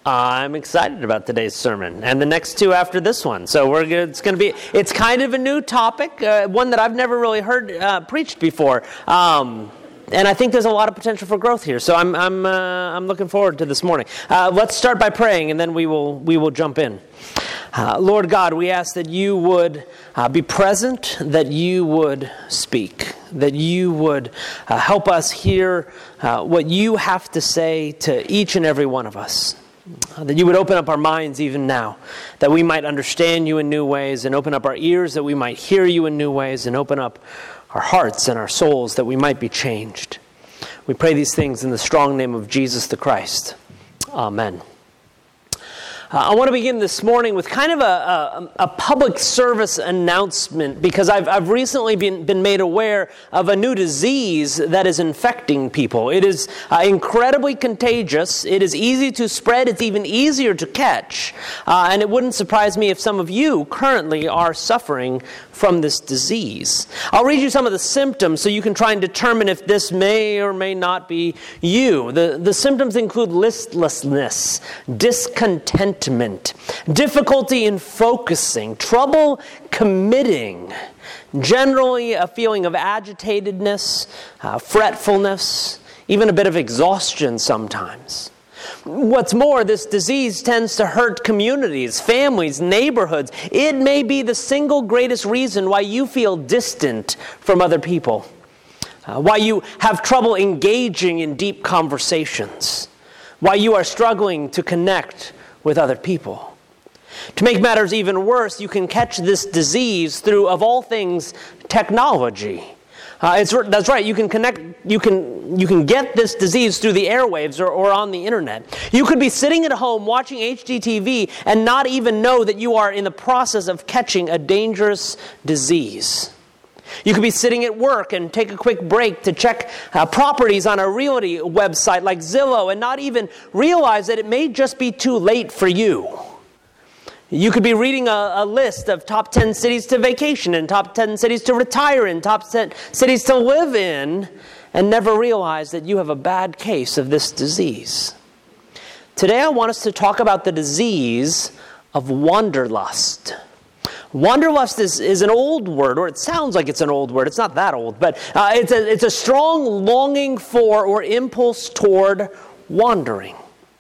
I'm excited about today's sermon and the next two after this one. So it's kind of a new topic, one that I've never really heard preached before. And I think there's a lot of potential for growth here. So I'm looking forward to this morning. Let's start by praying, and then we will jump in. Lord God, we ask that you would be present, that you would speak, that you would help us hear what you have to say to each and every one of us. That you would open up our minds even now, that we might understand you in new ways, and open up our ears that we might hear you in new ways, and open up our hearts and our souls that we might be changed. We pray these things in the strong name of Jesus the Christ. Amen. I want to begin this morning with kind of a public service announcement, because I've recently been made aware of a new disease that is infecting people. It is incredibly contagious. It is easy to spread. It's even easier to catch. And it wouldn't surprise me if some of you currently are suffering from this disease. I'll read you some of the symptoms so you can try and determine if this may or may not be you. The symptoms include listlessness, discontentment, difficulty in focusing, trouble committing, generally a feeling of agitatedness, fretfulness, even a bit of exhaustion sometimes. What's more, this disease tends to hurt communities, families, neighborhoods. It may be the single greatest reason why you feel distant from other people, why you have trouble engaging in deep conversations, why you are struggling to connect with other people. To make matters even worse, you can catch this disease through, of all things, technology. That's right. You can connect. You can get this disease through the airwaves or on the internet. You could be sitting at home watching HGTV and not even know that you are in the process of catching a dangerous disease. You could be sitting at work and take a quick break to check properties on a realty website like Zillow and not even realize that it may just be too late for you. You could be reading a list of top 10 cities to vacation in, top 10 cities to retire in, top 10 cities to live in, and never realize that you have a bad case of this disease. Today I want us to talk about the disease of wanderlust. Wanderlust is an old word, or it sounds like it's an old word. It's not that old, but it's a strong longing for or impulse toward wandering.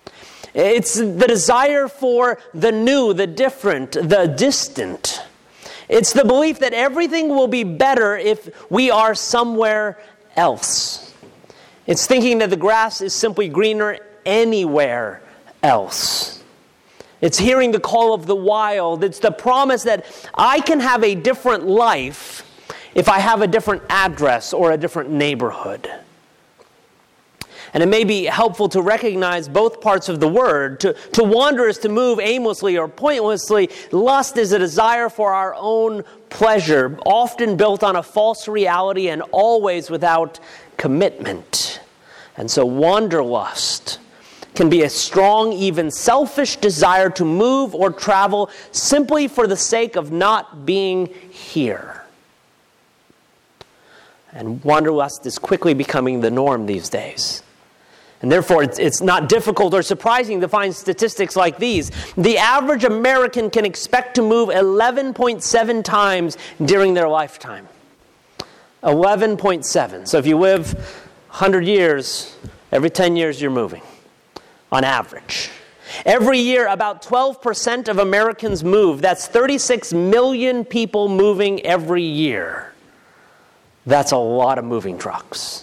It's the desire for the new, the different, the distant. It's the belief that everything will be better if we are somewhere else. It's thinking that the grass is simply greener anywhere else. It's hearing the call of the wild. It's the promise that I can have a different life if I have a different address or a different neighborhood. And it may be helpful to recognize both parts of the word. To wander is to move aimlessly or pointlessly. Lust is a desire for our own pleasure, often built on a false reality and always without commitment. And so wanderlust can be a strong, even selfish desire to move or travel simply for the sake of not being here. And wanderlust is quickly becoming the norm these days. And therefore, it's not difficult or surprising to find statistics like these. The average American can expect to move 11.7 times during their lifetime. 11.7. So if you live 100 years, every 10 years you're moving, on average. Every year, about 12% of Americans move. That's 36 million people moving every year. That's a lot of moving trucks.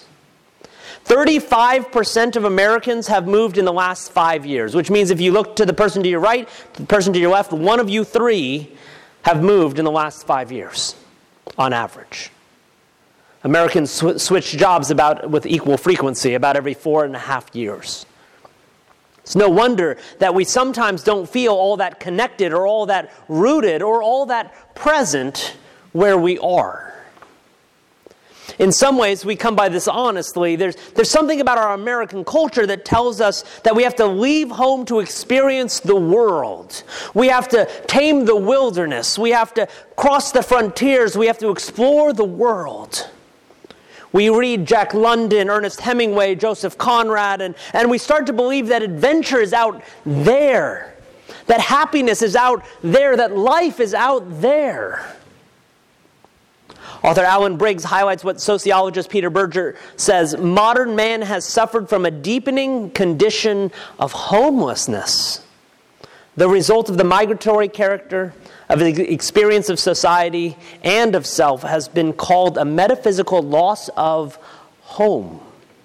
35% of Americans have moved in the last 5 years, which means if you look to the person to your right, to the person to your left, one of you three have moved in the last 5 years, on average. Americans switch jobs with equal frequency, about every 4.5 years. It's no wonder that we sometimes don't feel all that connected or all that rooted or all that present where we are. In some ways, we come by this honestly. There's something about our American culture that tells us that we have to leave home to experience the world. We have to tame the wilderness. We have to cross the frontiers. We have to explore the world. We read Jack London, Ernest Hemingway, Joseph Conrad, and we start to believe that adventure is out there, that happiness is out there, that life is out there. Author Alan Briggs highlights what sociologist Peter Berger says: modern man has suffered from a deepening condition of homelessness. The result of the migratory character of the experience of society and of self has been called a metaphysical loss of home.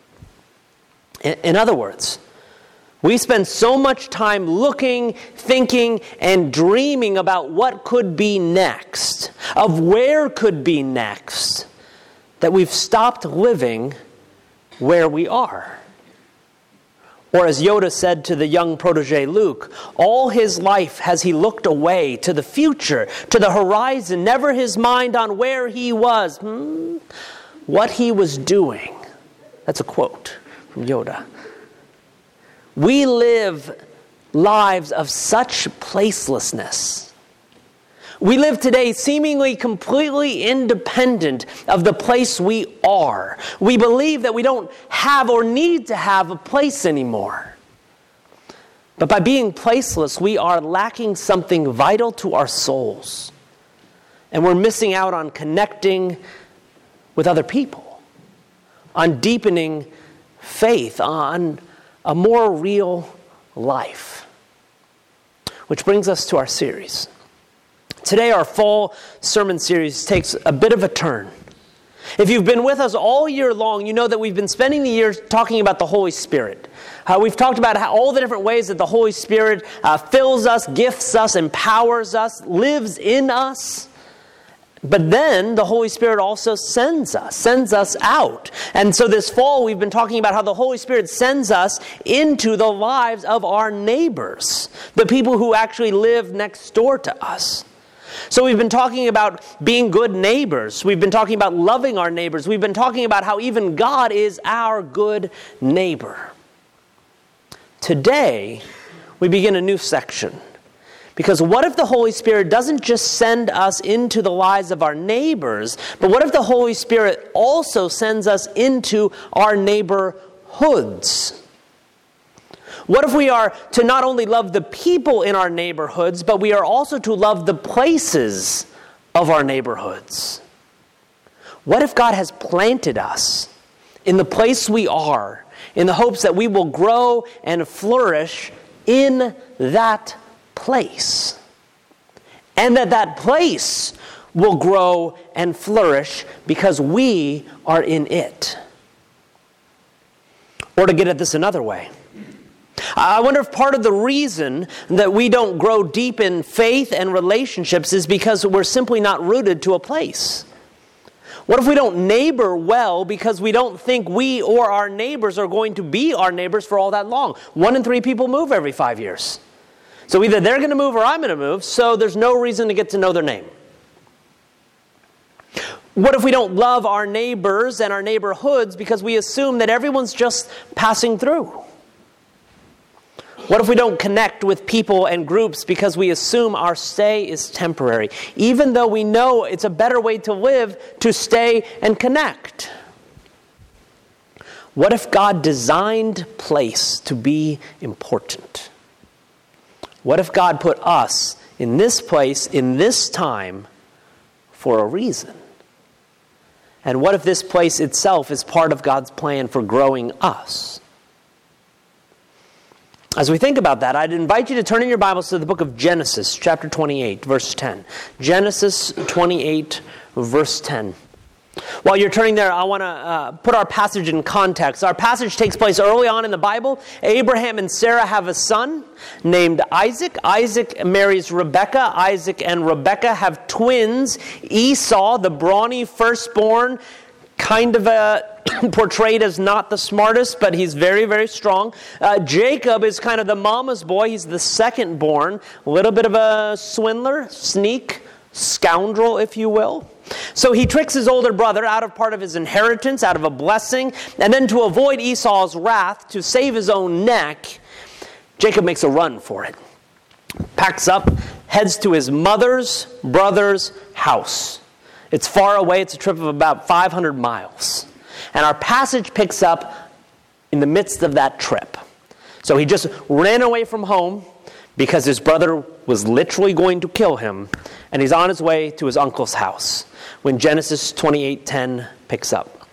In other words, we spend so much time looking, thinking, and dreaming about what could be next, of where could be next, that we've stopped living where we are. Or as Yoda said to the young protege Luke, all his life has he looked away to the future, to the horizon, never his mind on where he was, what he was doing. That's a quote from Yoda. We live lives of such placelessness. We live today seemingly completely independent of the place we are. We believe that we don't have or need to have a place anymore. But by being placeless, we are lacking something vital to our souls. And we're missing out on connecting with other people, on deepening faith, on a more real life. Which brings us to our series. Today, our fall sermon series takes a bit of a turn. If you've been with us all year long, you know that we've been spending the year talking about the Holy Spirit. We've talked about all the different ways that the Holy Spirit fills us, gifts us, empowers us, lives in us. But then the Holy Spirit also sends us out. And so this fall we've been talking about how the Holy Spirit sends us into the lives of our neighbors, the people who actually live next door to us. So we've been talking about being good neighbors. We've been talking about loving our neighbors. We've been talking about how even God is our good neighbor. Today, we begin a new section. Because what if the Holy Spirit doesn't just send us into the lives of our neighbors, but what if the Holy Spirit also sends us into our neighborhoods? What if we are to not only love the people in our neighborhoods, but we are also to love the places of our neighborhoods? What if God has planted us in the place we are, in the hopes that we will grow and flourish in that place? And that place will grow and flourish because we are in it. Or to get at this another way, I wonder if part of the reason that we don't grow deep in faith and relationships is because we're simply not rooted to a place. What if we don't neighbor well because we don't think we or our neighbors are going to be our neighbors for all that long? 1 in 3 people move every 5 years. So either they're going to move or I'm going to move, so there's no reason to get to know their name. What if we don't love our neighbors and our neighborhoods because we assume that everyone's just passing through? What if we don't connect with people and groups because we assume our stay is temporary, even though we know it's a better way to live to stay and connect? What if God designed place to be important? What if God put us in this place, in this time, for a reason? And what if this place itself is part of God's plan for growing us? As we think about that, I'd invite you to turn in your Bibles to the book of Genesis, chapter 28, verse 10. Genesis 28, verse 10. While you're turning there, I want to put our passage in context. Our passage takes place early on in the Bible. Abraham and Sarah have a son named Isaac. Isaac marries Rebekah. Isaac and Rebekah have twins. Esau, the brawny firstborn, kind of portrayed as not the smartest, but he's very, very strong. Jacob is kind of the mama's boy. He's the second born. A little bit of a swindler, sneak, scoundrel, if you will. So he tricks his older brother out of part of his inheritance, out of a blessing, and then to avoid Esau's wrath, to save his own neck, Jacob makes a run for it. Packs up, heads to his mother's brother's house. It's far away. It's a trip of about 500 miles. And our passage picks up in the midst of that trip. So he just ran away from home because his brother was literally going to kill him, and he's on his way to his uncle's house when Genesis 28:10 picks up.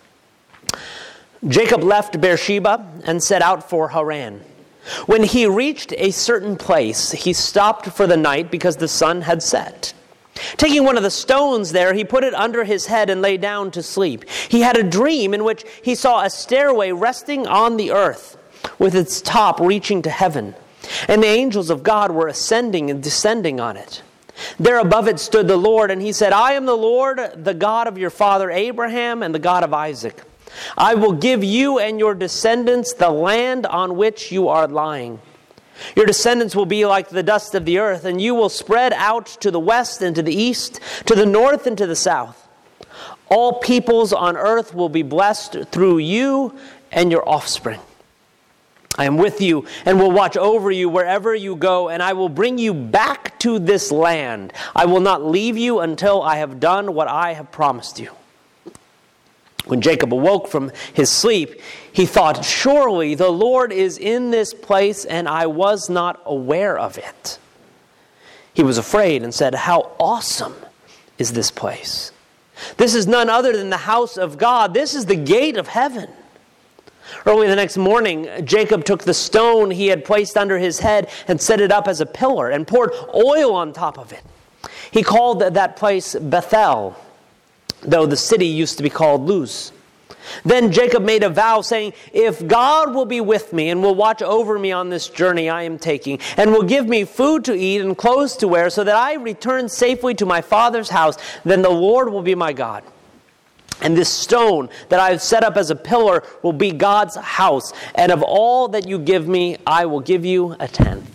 Jacob left Beersheba and set out for Haran. When he reached a certain place, he stopped for the night because the sun had set. Taking one of the stones there, he put it under his head and lay down to sleep. He had a dream in which he saw a stairway resting on the earth, with its top reaching to heaven, and the angels of God were ascending and descending on it. There above it stood the Lord, and he said, I am the Lord, the God of your father Abraham and the God of Isaac. I will give you and your descendants the land on which you are lying. Your descendants will be like the dust of the earth, and you will spread out to the west and to the east, to the north and to the south. All peoples on earth will be blessed through you and your offspring. I am with you and will watch over you wherever you go, and I will bring you back to this land. I will not leave you until I have done what I have promised you. When Jacob awoke from his sleep, he thought, surely the Lord is in this place, and I was not aware of it. He was afraid and said, how awesome is this place? This is none other than the house of God. This is the gate of heaven. Early the next morning, Jacob took the stone he had placed under his head and set it up as a pillar and poured oil on top of it. He called that place Bethel, though the city used to be called Luz. Then Jacob made a vow, saying, if God will be with me and will watch over me on this journey I am taking, and will give me food to eat and clothes to wear, so that I return safely to my father's house, then the Lord will be my God. And this stone that I have set up as a pillar will be God's house. And of all that you give me, I will give you a tenth.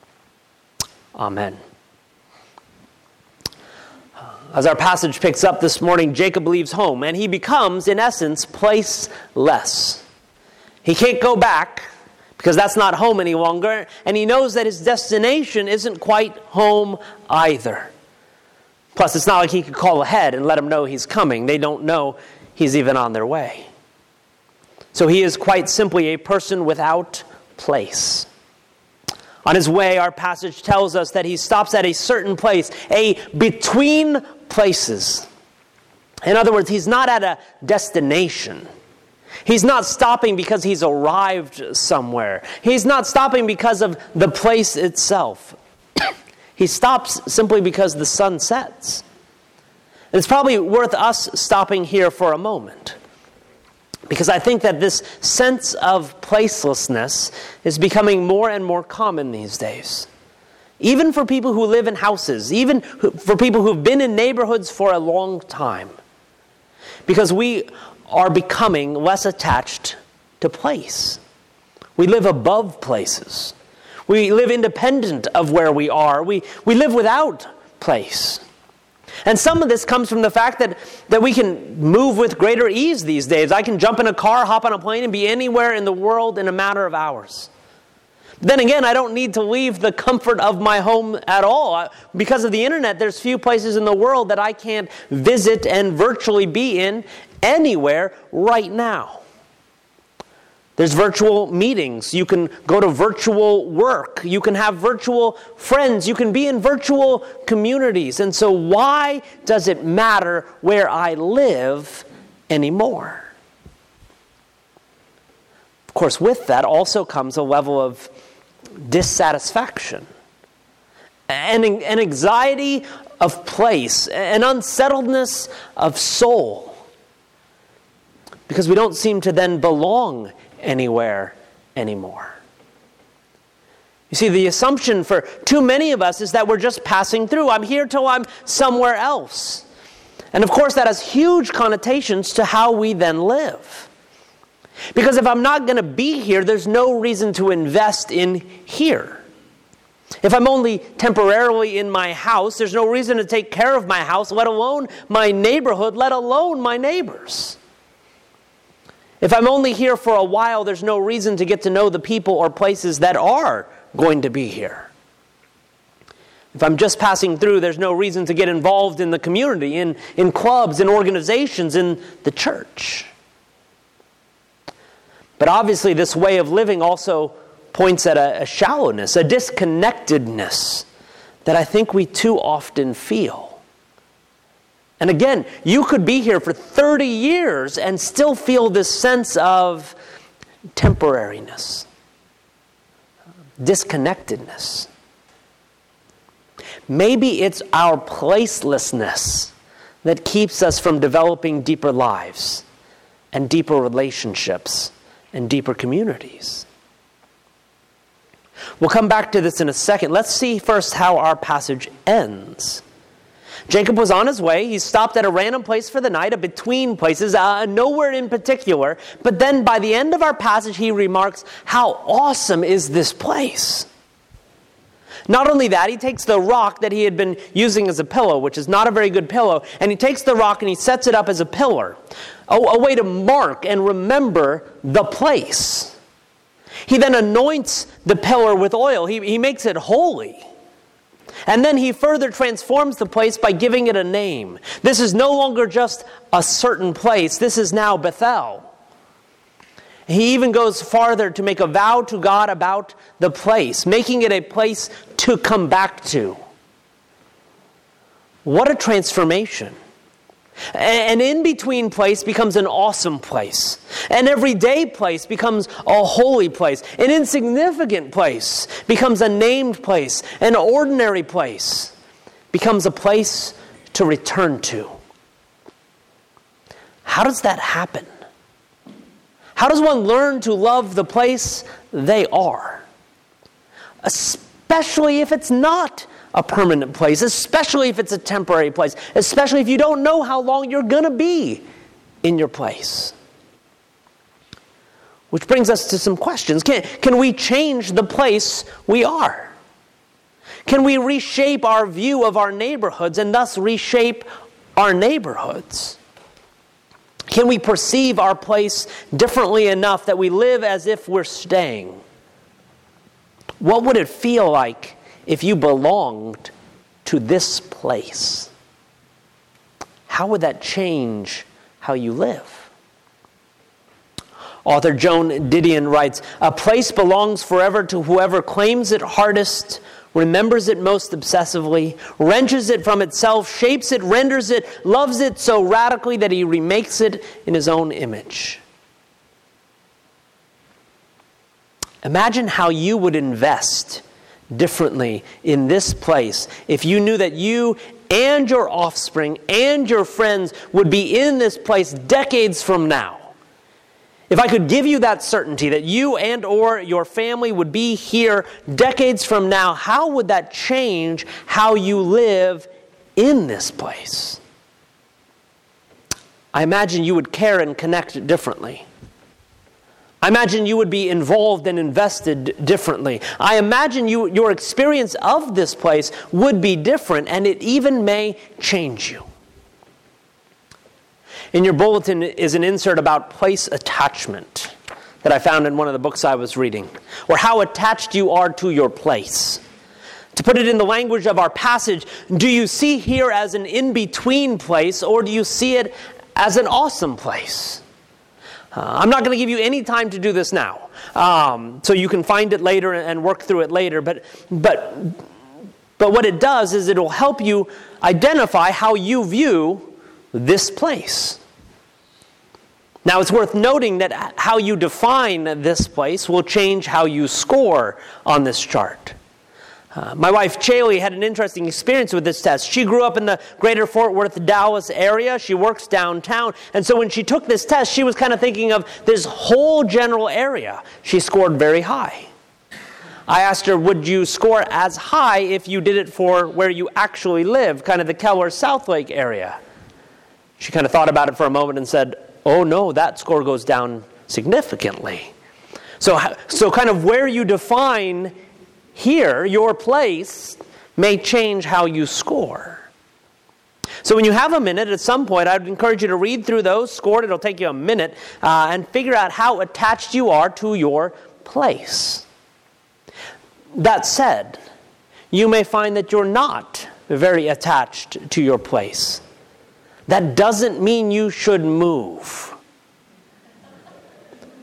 Amen. As our passage picks up this morning, Jacob leaves home, and he becomes, in essence, placeless. He can't go back, because that's not home any longer, and he knows that his destination isn't quite home either. Plus, it's not like he could call ahead and let them know he's coming. They don't know he's even on their way. So he is quite simply a person without place. On his way, our passage tells us that he stops at a certain place, a between places. In other words, he's not at a destination. He's not stopping because he's arrived somewhere. He's not stopping because of the place itself. He stops simply because the sun sets. It's probably worth us stopping here for a moment, because I think that this sense of placelessness is becoming more and more common these days. Even for people who live in houses, even for people who've been in neighborhoods for a long time. Because we are becoming less attached to place. We live above places. We live independent of where we are. We live without place. And some of this comes from the fact that we can move with greater ease these days. I can jump in a car, hop on a plane, and be anywhere in the world in a matter of hours. Then again, I don't need to leave the comfort of my home at all. Because of the internet, there's few places in the world that I can't visit and virtually be in anywhere right now. There's virtual meetings. You can go to virtual work. You can have virtual friends. You can be in virtual communities. And so why does it matter where I live anymore? Of course, with that also comes a level of dissatisfaction, an anxiety of place, an unsettledness of soul, because we don't seem to then belong anywhere anymore. You see, the assumption for too many of us is that we're just passing through. I'm here till I'm somewhere else. And of course, that has huge connotations to how we then live. Because if I'm not going to be here, there's no reason to invest in here. If I'm only temporarily in my house, there's no reason to take care of my house, let alone my neighborhood, let alone my neighbors. If I'm only here for a while, there's no reason to get to know the people or places that are going to be here. If I'm just passing through, there's no reason to get involved in the community, in clubs, in organizations, in the church. But obviously this way of living also points at a shallowness, a disconnectedness that I think we too often feel. And again, you could be here for 30 years and still feel this sense of temporariness, disconnectedness. Maybe it's our placelessness that keeps us from developing deeper lives and deeper relationships and deeper communities. We'll come back to this in a second. Let's see first how our passage ends. Jacob was on his way. He stopped at a random place for the night, a between places, nowhere in particular. But then by the end of our passage, he remarks, how awesome is this place? Not only that, he takes the rock that he had been using as a pillow, which is not a very good pillow, and he takes the rock and he sets it up as a pillar, a way to mark and remember the place. He then anoints the pillar with oil. He makes it holy. And then he further transforms the place by giving it a name. This is no longer just a certain place. This is now Bethel. He even goes farther to make a vow to God about the place, making it a place to come back to. What a transformation. An in-between place becomes an awesome place. An everyday place becomes a holy place. An insignificant place becomes a named place. An ordinary place becomes a place to return to. How does that happen? How does one learn to love the place they are? Especially if it's not a permanent place, especially if it's a temporary place, especially if you don't know how long you're going to be in your place. Which brings us to some questions. Can we change the place we are? Can we reshape our view of our neighborhoods and thus reshape our neighborhoods? Can we perceive our place differently enough that we live as if we're staying? What would it feel like if you belonged to this place? How would that change how you live? Author Joan Didion writes, "A place belongs forever to whoever claims it hardest, remembers it most obsessively, wrenches it from itself, shapes it, renders it, loves it so radically that he remakes it in his own image." Imagine how you would invest differently in this place if you knew that you and your offspring and your friends would be in this place decades from now. If I could give you that certainty that you and or your family would be here decades from now, how would that change how you live in this place? I imagine you would care and connect differently. I imagine you would be involved and invested differently. I imagine your experience of this place would be different, and it even may change you. In your bulletin is an insert about place attachment that I found in one of the books I was reading, or how attached you are to your place. To put it in the language of our passage, do you see here as an in-between place, or do you see it as an awesome place? I'm not going to give you any time to do this now, so you can find it later and work through it later. But what it does is it will help you identify how you view this place. Now, it's worth noting that how you define this place will change how you score on this chart. My wife, Chaley, had an interesting experience with this test. She grew up in the greater Fort Worth, Dallas area. She works downtown. And so when she took this test, she was kind of thinking of this whole general area. She scored very high. I asked her, would you score as high if you did it for where you actually live, kind of the Keller Southlake area? She kind of thought about it for a moment and said, oh no, that score goes down significantly. So kind of where you define here, your place, may change how you score. So when you have a minute, at some point, I'd encourage you to read through those, score it, it'll take you a minute, and figure out how attached you are to your place. That said, you may find that you're not very attached to your place. That doesn't mean you should move.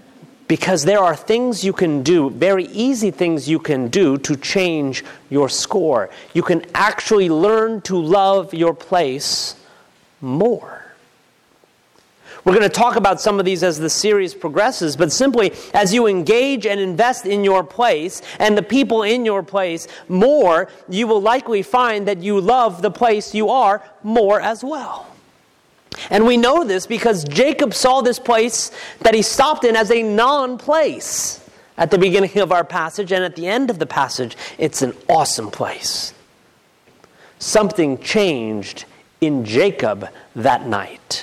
Because there are things you can do, very easy things you can do to change your score. You can actually learn to love your place more. We're going to talk about some of these as the series progresses, but simply as you engage and invest in your place and the people in your place more, you will likely find that you love the place you are more as well. And we know this because Jacob saw this place that he stopped in as a non-place at the beginning of our passage, and at the end of the passage, it's an awesome place. Something changed in Jacob that night.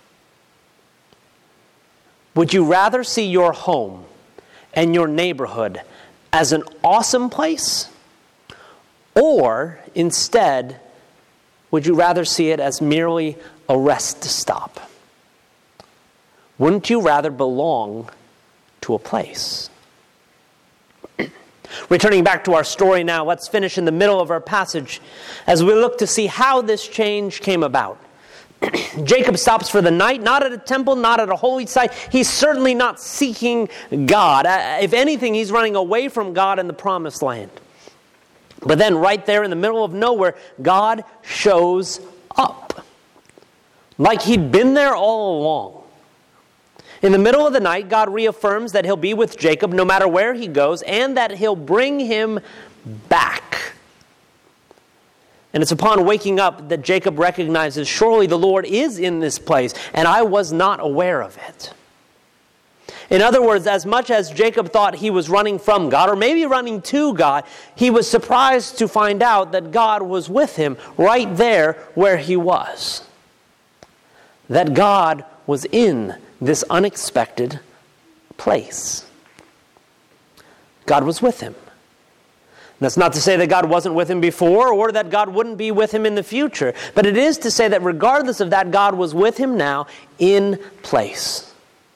Would you rather see your home and your neighborhood as an awesome place? Or instead, would you rather see it as merely a rest stop? Wouldn't you rather belong to a place? Returning back to our story now, let's finish in the middle of our passage as we look to see how this change came about. Jacob stops for the night, not at a temple, not at a holy site. He's certainly not seeking God. If anything, he's running away from God in the promised land. But then right there in the middle of nowhere, God shows up. Like he'd been there all along. In the middle of the night, God reaffirms that he'll be with Jacob no matter where he goes, and that he'll bring him back. And it's upon waking up that Jacob recognizes, surely the Lord is in this place, and I was not aware of it. In other words, as much as Jacob thought he was running from God, or maybe running to God, he was surprised to find out that God was with him right there where he was. That God was in this unexpected place. God was with him. That's not to say that God wasn't with him before or that God wouldn't be with him in the future. But it is to say that regardless of that, God was with him now in place.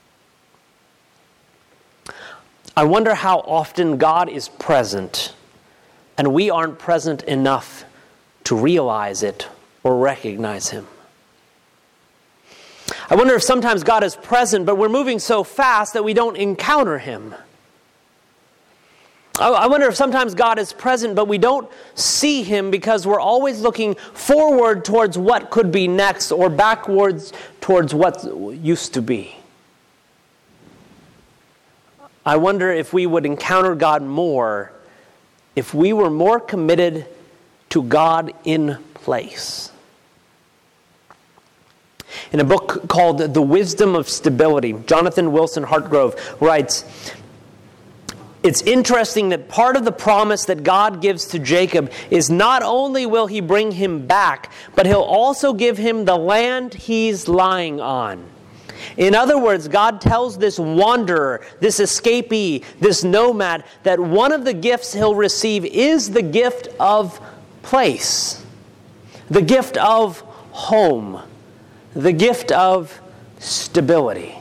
I wonder how often God is present and we aren't present enough to realize it or recognize him. I wonder if sometimes God is present, but we're moving so fast that we don't encounter him. I wonder if sometimes God is present, but we don't see him because we're always looking forward towards what could be next or backwards towards what used to be. I wonder if we would encounter God more if we were more committed to God in place. In a book called The Wisdom of Stability, Jonathan Wilson Hartgrove writes, it's interesting that part of the promise that God gives to Jacob is not only will he bring him back, but he'll also give him the land he's lying on. In other words, God tells this wanderer, this escapee, this nomad, that one of the gifts he'll receive is the gift of place, the gift of home, the gift of stability.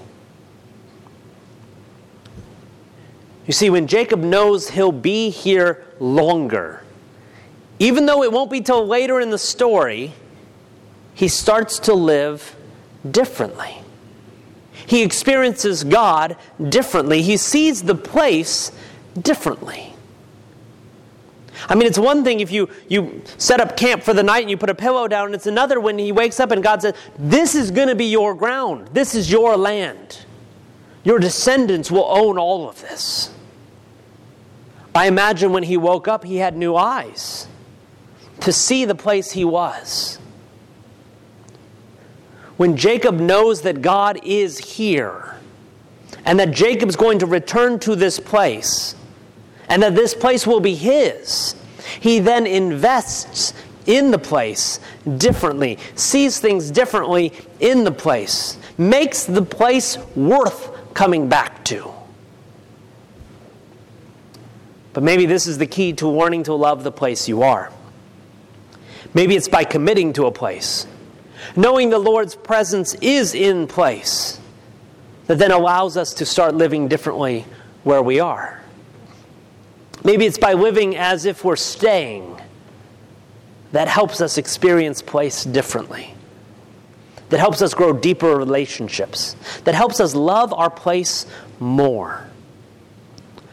You see, when Jacob knows he'll be here longer, even though it won't be till later in the story, he starts to live differently. He experiences God differently. He sees the place differently. I mean, it's one thing if you set up camp for the night and you put a pillow down, and it's another when he wakes up and God says, this is going to be your ground. This is your land. Your descendants will own all of this. I imagine when he woke up, he had new eyes to see the place he was. When Jacob knows that God is here, and that Jacob's going to return to this place, and that this place will be his, he then invests in the place differently, sees things differently in the place, makes the place worth coming back to. But maybe this is the key to learning to love the place you are. Maybe it's by committing to a place, knowing the Lord's presence is in place, that then allows us to start living differently where we are. Maybe it's by living as if we're staying that helps us experience place differently, that helps us grow deeper relationships, that helps us love our place more.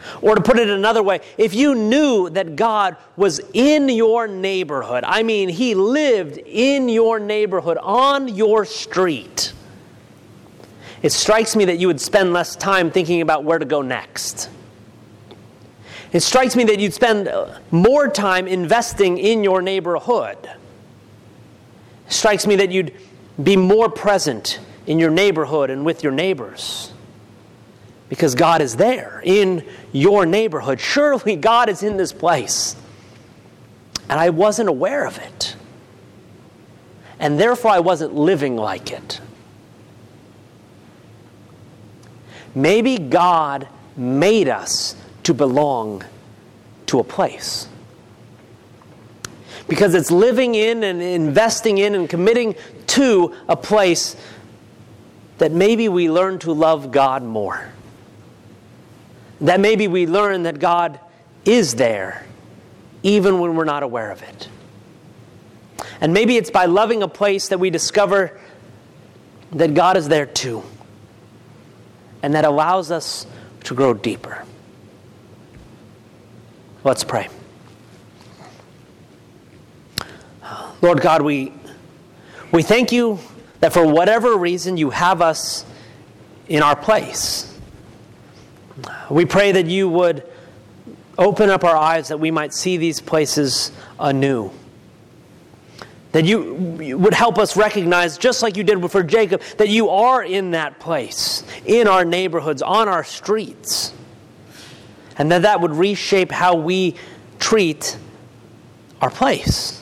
Or to put it another way, if you knew that God was in your neighborhood, I mean, He lived in your neighborhood, on your street, it strikes me that you would spend less time thinking about where to go next. It strikes me that you'd spend more time investing in your neighborhood. It strikes me that you'd be more present in your neighborhood and with your neighbors. Because God is there in your neighborhood. Surely God is in this place. And I wasn't aware of it. And therefore I wasn't living like it. Maybe God made us to belong to a place. Because it's living in and investing in and committing to a place that maybe we learn to love God more. That maybe we learn that God is there, even when we're not aware of it. And maybe it's by loving a place that we discover that God is there too. And that allows us to grow deeper. Let's pray. Lord God, we thank you that for whatever reason you have us in our place. We pray that you would open up our eyes that we might see these places anew. That you would help us recognize, just like you did for Jacob, that you are in that place, in our neighborhoods, on our streets. And that would reshape how we treat our place.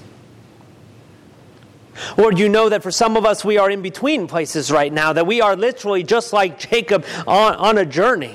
Lord, you know that for some of us we are in between places right now, that we are literally just like Jacob on a journey.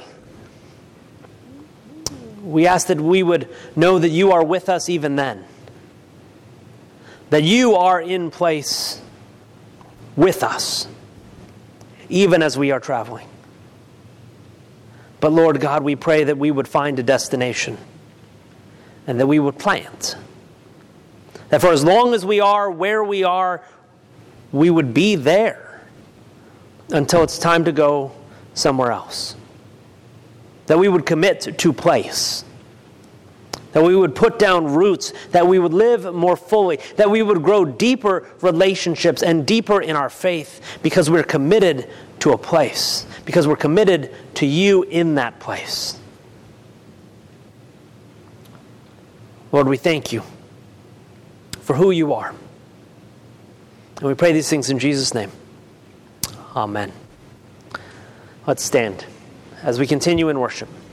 We ask that we would know that you are with us even then. That you are in place with us, even as we are traveling. But Lord God, we pray that we would find a destination and that we would plant. That for as long as we are where we are, we would be there until it's time to go somewhere else. That we would commit to place. That we would put down roots. That we would live more fully. That we would grow deeper relationships and deeper in our faith because we're committed to a place. Because we're committed to you in that place. Lord, we thank you for who you are. And we pray these things in Jesus' name. Amen. Let's stand as we continue in worship.